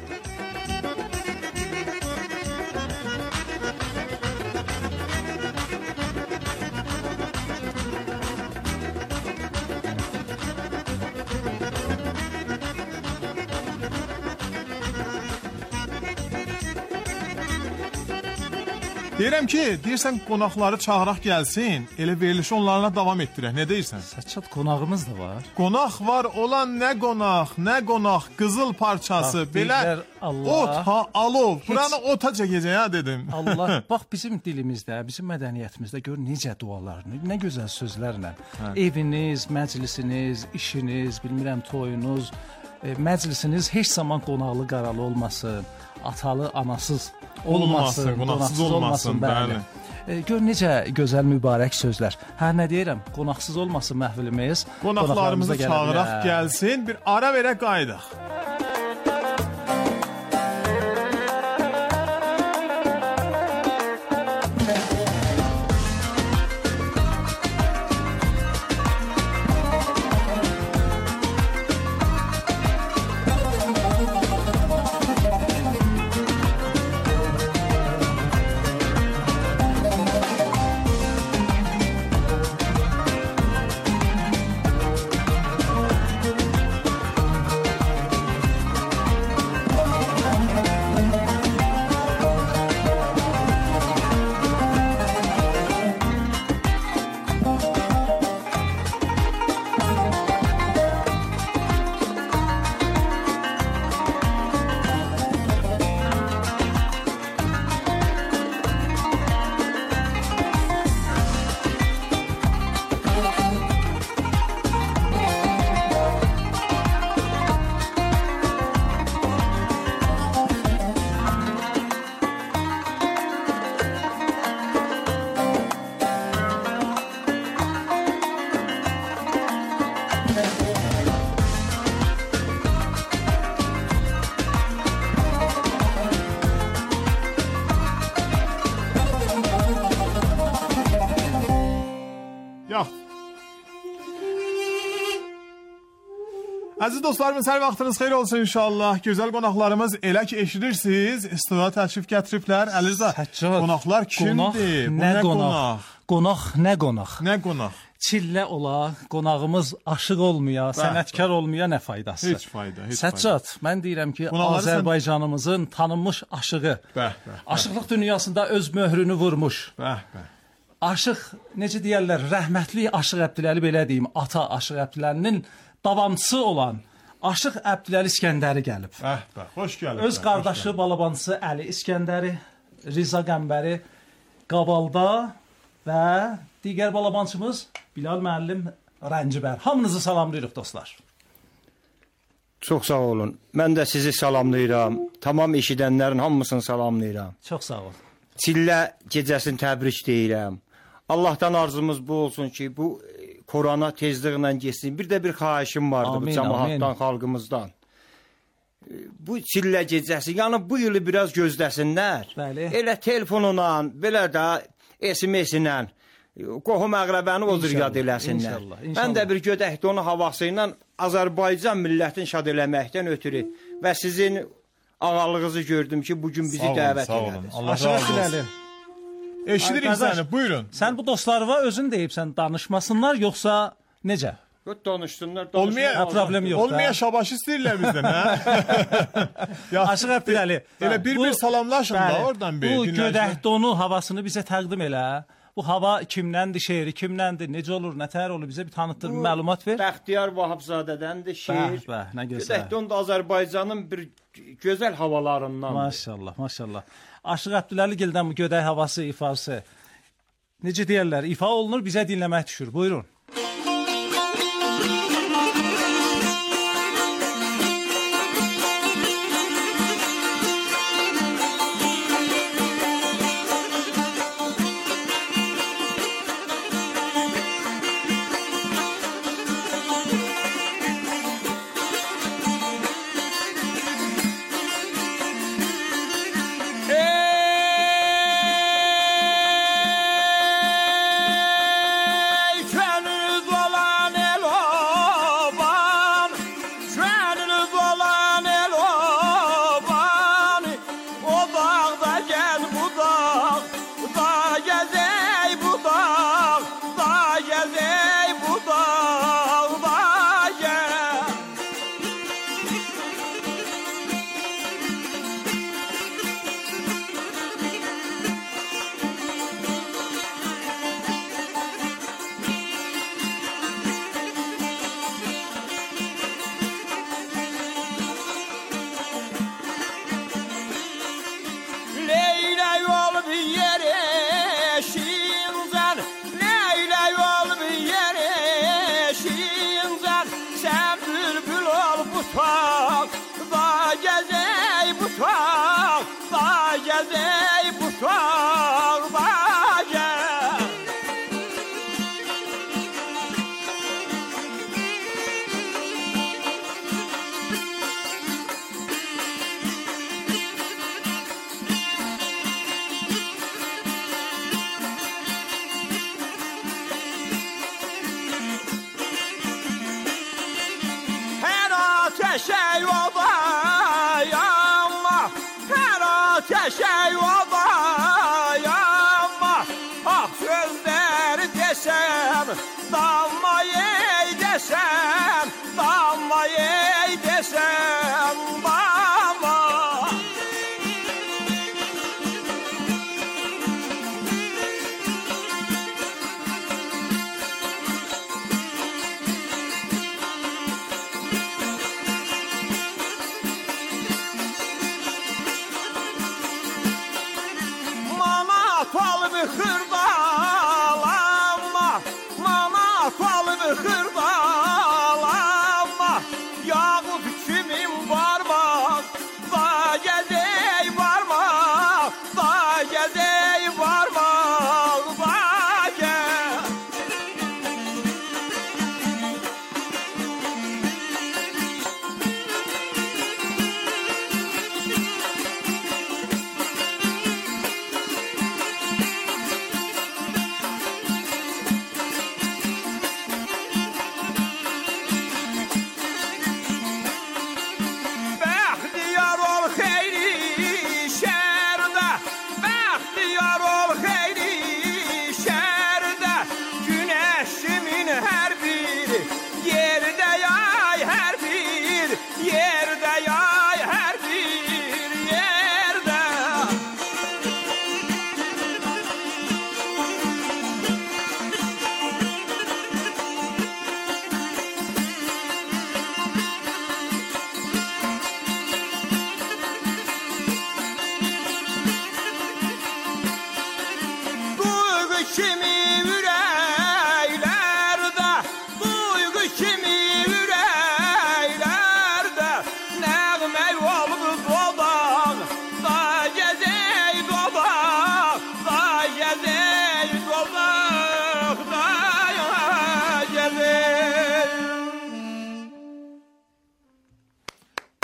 Deyirəm ki, deyirsən qonaqları çağıraq gəlsin, elə verilişi onlarla davam etdirək. Nə deyirsən? Səccad, qonağımız da var. Qonaq var, olan nə qonaq, nə qonaq, qızıl parçası, bax, belə Allah, ot ha alov. Heç... Buranı ota çəkəcək ya dedim. Allah, bax bizim dilimizdə, bizim mədəniyyətimizdə gör necə dualar, nə gözəl sözlərlə. Hə. Eviniz, məclisiniz, işiniz, bilmirəm toyunuz, e, məclisiniz heç zaman qonaqlı qaralı olmasın, atalı, anasız olmasın, olmasın qonaqsız olmasın, olmasın bəli. E, gör necə gözəl mübarək sözlər. Hə, nə deyirəm, qonaqsız olmasın məhvilimiz. Qonaqlarımızı çağıraq gəlsin, bir ara verə qayıdaq. Əziz dostlarımız, hər vaxtınız xeyir olsun inşallah. Gözəl qonaqlarımız elə ki eşidirsiniz, studiyaya təşrif gətiriblər. Əlirza, qonaqlar kimdir? Bu nə qonaq? Qonaq nə qonaq? Nə qonaq? Çillə ola, qonağımız aşıq olmaya, sənətkar olmaya nə faydası? Heç fayda, heç Səccad, fayda. mən deyirəm ki, Qonaqları Azərbaycanımızın sən... tanınmış aşığı, bəh, bəh, aşıqlıq dünyasında öz möhrünü vurmuş. Bəh, bəh. Aşıq, necə deyərlər, rəhmətli Aşıq Əbdüləli, belə deyim, ata Aşıq Əbdüləlinin davamçısı olan Aşıq Əbdüləli İskəndəri gəlib. Bəh, bəh, xoş gəlib. Öz qardaşı, balabançısı Əli İskəndəri, Riza Qəmbəri Qabalda və digər balabançımız Bilal müəllim Rəncibər. Hamınızı salamlayırıq dostlar. Çox sağ olun. Mən də sizi salamlayıram. Tamam eşidənlərin hamısını salamlayıram. Çox sağ ol. Çillə gecəsini təbrik deyirəm. Allahdan arzumuz bu olsun ki, bu korona tezliklə geçsin. Bir də bir xahişim vardı amin, bu cəmaatdan, amin. Xalqımızdan. Bu çillə gecəsi, yəni bu yılı biraz gözləsinlər. Bəli. Elə telefonla, belə də S M S-ilə qohum əqrəbəni o cür yad eləsinlər. İnşallah, inşallah. Mən də bir gödəkdə onun havası ilə Azərbaycan millətini şad eləməkdən ötürü və sizin ağalığınızı gördüm ki, bugün bizi olun, dəvət elədiniz. Allah razı olsun. Eşidirik səni, buyurun. Sən bu dostlarına özün deyibsən, danışmasınlar, yoxsa necə? Yox, danışsınlar. Olmaya problem yox. Olmaya şabaş istəyirlər bizdən, hə? Aşıq Əbdüləli. Elə bir-bir salamlaşın da oradan bir. Bu gödəkdonu havasını bizə təqdim elə. Bu hava kimdəndir, şeiri kimdəndir, necə olur, nətər olur, bizə bir tanıtdır, bir məlumat ver. Bəxtiyar Vahabzadədəndir şeir. Bəh, bəh, nə gözəl. Gödəkdon da Azərbaycanın bir gözəl havalarından. Maşallah, maşallah. Aşıq Əbdüləli gildən bu gödək havası ifası, necə deyərlər, ifa olunur, bizə dinləmək düşür. Buyurun.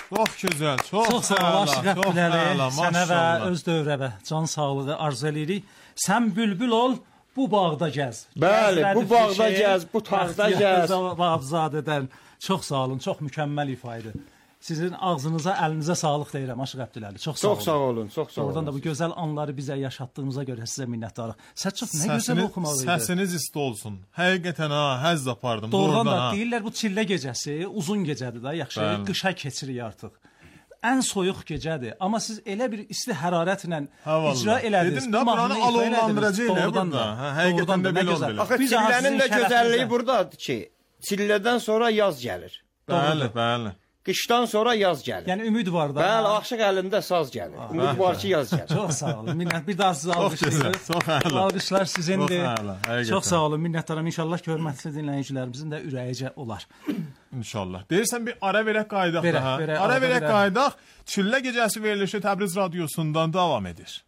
Çox gözəl, çox, çox sağ ol Aşıq Əbdüləli. Sənə və öz dövrəvə can sağlığı arzu edirik. Sən bülbül ol, bu bağda gəz. Bəli, bu bağda gəz, bu tağda gəz. Bağzadədən. Çox sağ olun, çox mükəmməl ifadə. Sizin ağzınıza, əlinizə sağlıq deyirəm Aşıq Əbdüləli. Çox sağ olun. Çox sağ olun, çox sağ olun. Oradan da bu gözəl anları bizə yaşatdığınıza görə sizə minnətdarıq. Sətçov nə gözəl oxumaq idi. Səsiniz isti olsun. Həqiqətən ha, həzz apardım. Doğrudan da deyirlər bu çillə gecəsi uzun gecədir də, yaxşı, qışa keçirik artıq. Ən soyuq gecədir, amma siz elə bir isti hərarətlə icra elədiniz. Dedim də, buranı alovlandıracaqlar burada. Həqiqətən də belə oldu. Axı çillənin də gözəlliyi buradadır ki, çillədən sonra yaz gəlir. Bəli, bəli. Qışdan sonra yaz gəlir. Yəni ümid var da. Bəli, Aşıq əlində saz gəlir. Ümid var ki, yaz gəlir. Çox sağ olun. Minnət bir daha sizə alqışlayırıq. Çox əla. Alqışlar sizindir. Çox sağ olun. Minnətdaram. İnşallah hörmətli dinləyicilərimizin də ürəyicə olar. İnşallah. Deyirsən bir ara verək qaydaq verək, daha. Verək, ara verək qaydaq. Çillə gecəsi verilişi Təbriz radiosundan davam edir.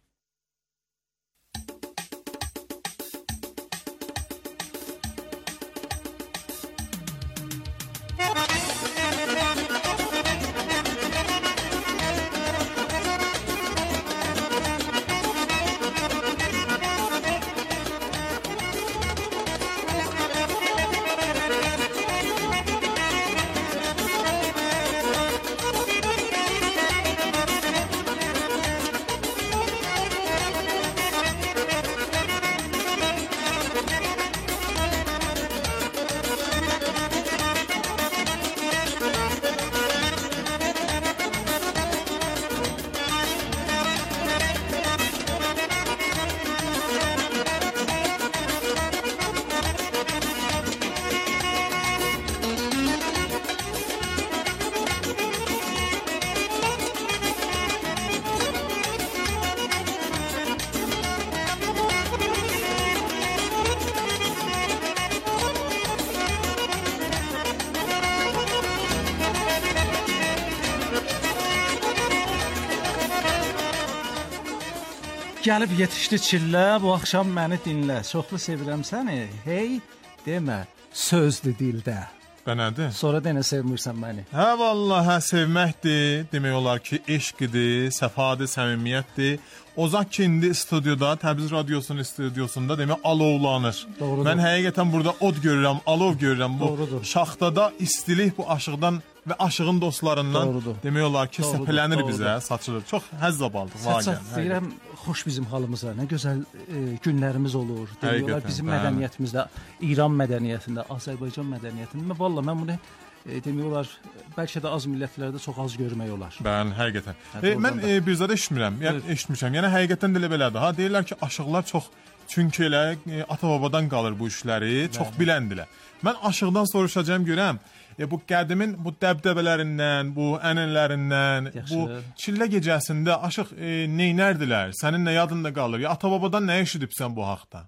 Gəlib yetişdi çillə, bu axşam məni dinlə. Çoxlu sevirəm səni, hey demə, sözdür dildə. Bənadır. Sonra denə sevmirsən məni. Hə vallahi sevməkdir, demək olar ki, eşqdir, səfadır, səmimiyyətdir. Ozaq ki, indi studiyada, Təbriz radiosunun studiosunda demək alovlanır. Doğrudur. Mən həqiqətən burada od görürəm, alov görürəm. Bu Doğrudur. şaxtada istilik bu aşıqdan və aşığın dostlarından Doğrudur. Demək olar ki, Doğrudur. Səpələnir Doğrudur. Bizə, saçılır. Çox həzz abaldıq. Sətçat deyirəm, xoş bizim halımıza, nə gözəl e, günlərimiz olur. Demək bizim bəli. Mədəniyyətimizdə, İran mədəniyyətində, Azərbaycan mədəniyyətində. Valla mən bunu e, demək olar, bəlkə də az millətlərdə çox az görmək olar. Bəli, həqiqətən. E, mən e, bir zədə eşitmirəm, yəni eşitmişəm. Yəni həqiqətən də elə belədir. Ha, deyirlər ki, aşıqlar çox, çünki elə e, ata-babadan qalır bu işləri, bəli. Çox biləndilər. Mən aşıqdan soruşacağım görəm. E, bu qədimin bu dəbdəbələrindən, bu ənənlərindən, Yaxşı. Bu çillə gecəsində aşıq e, neynərdilər? Sənin nə yadında qalır? Ya ata-babadan nə eşidibsən bu haqda?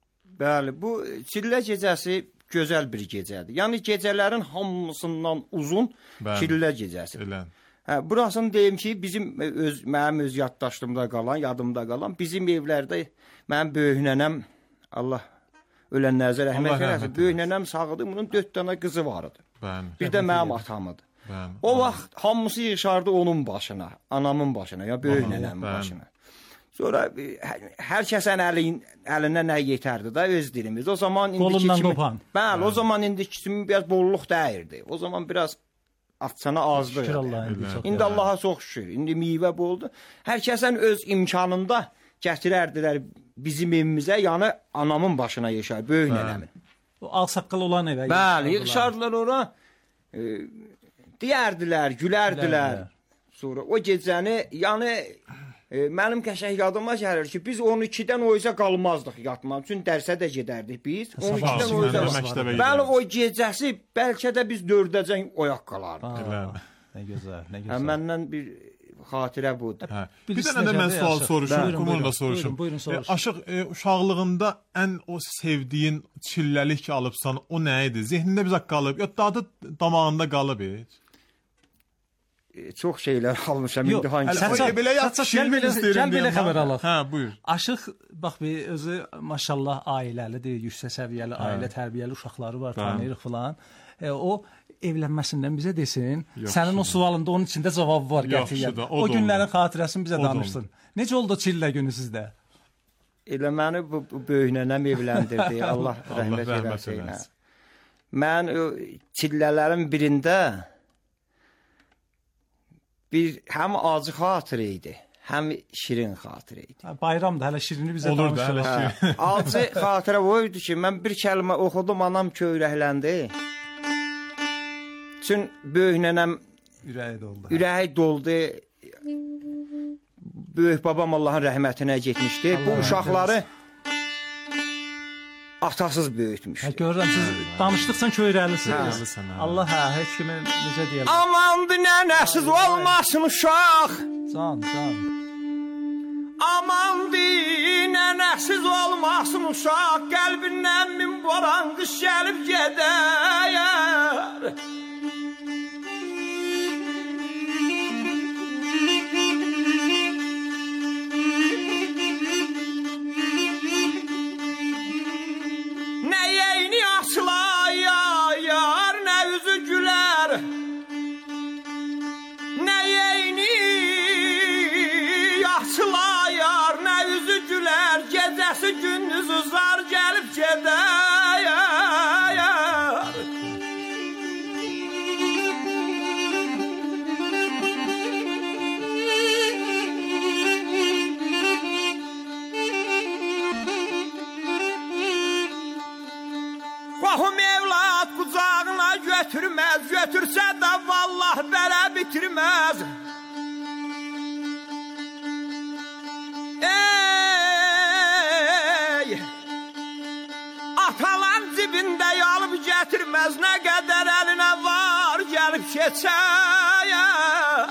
Bəli, bu çillə gecəsi gözəl bir gecədir. Yəni gecələrin hamısından uzun Bəli. Çillə gecəsi. Elə. Hə, burasını deyim ki, bizim öz mənim öz yaddaşlığımda qalan, yadımda qalan bizim evlərdə mənim böyük nənəm Allah ölənlərinə rəhmət eləsin. Böyük nənəm sağdı, bunun dörd dənə qızı var idi. Bəli. Bir də mənim atamıdır. Bəli. O vaxt hamısı yığışardı onun başına, anamın başına, ya böyük nənəmin başına. Sonra hər kəsən əlin, əlinə nə yetərdi də öz dilimiz. O zaman indiki kimi, bəli, o zaman indiki kimi biraz bolluq dəyirdi. O zaman biraz atçana azdı. Şükür Allah'a. İndi Allaha çox şükür. İndi meyvə boldu. Hər kəsən öz imkanında gətirərdilər bizim evimizə, yəni anamın başına yaşar, böyük nənəmin. O ağsaqqal olan evə. Bəli, yığışardılar ora, e, deyərdilər, gülərdilər. Sonra o gecəni, yəni e, mənim qəşəng yadıma gəlir ki, biz on ikidən o üzə qalmazdıq yatmaq üçün, dərsə də gedərdik biz. on ikidən o üzə qalmazdıq. Bəli, o gecəsi bəlkə də biz dördəcən oyaq qalardıq. Nə gözəl, nə gözəl. Məndən bir xatirə budur. Hə. Bir dənə də mən sual soruşum, Kumunu da soruşum. Buyurun, buyurun, e, aşıq, e, uşaqlığında ən o sevdiyin çilləlik ki alıbsan, o nə idi? Zehnində bizə qalıb, ya dadı damağında qalıb heç? E, çox şeylər almışam indi hangi. Sən belə yat, şilmin istəyirəm. Gəl belə xəbər alaq. Hə, buyur. Aşıq, bax bir özü maşallah ailəlidir, yüksək səviyyəli ailə tərbiyəli uşaqları var, tanıyırıq filan. E, o evlənməsindən bizə desin. Yaxşı Sənin o sualında onun içində cavab var qətiyyən. da, O, o da günlərin olur. xatirəsini bizə O da danışsın. Necə oldu çillə günü sizdə? Elə məni bu, bu böyük nənəm evləndirdi. Allah rəhmət rəhmət eləsin. eləsin. Mən o çillələrin birində bir həm acı xatirə idi, həm şirin xatirə idi. Ha, bayramda hələ şirini bizə Olur da, hələ danışır. şirin. Hə, acı xatirə o idi ki, mən bir kəlmə oxudum, anam köyrəkləndi. Çün böyük nənəm Ürəyi doldu. ürəyi doldu. Böyük babam Allahın rəhmətinə getmişdi. Bu uşaqları atasız böyütmüş. Hə, görürəm siz danışdıqsan köyrəlisiniz. Hə. Allah hə, heç kimi necə deyirlər. Amandı nənəsiz olmasın uşaq. Can, can. Amandı nənəsiz olmasın uşaq. Qəlbindən min boran qış gəlib gedər. Nə yeyni aslayar, nə üzü gülər. Nə yeyni aslayar, nə üzü gülər. Gecəsi gündüzü zar gəlib gedər. Qohum evlad qucağına götürməz, götürsə də vallah belə bitirməz. Ey! Atalan cibində yalıb gətirməz, nə qədər əlinə var gəlib keçər.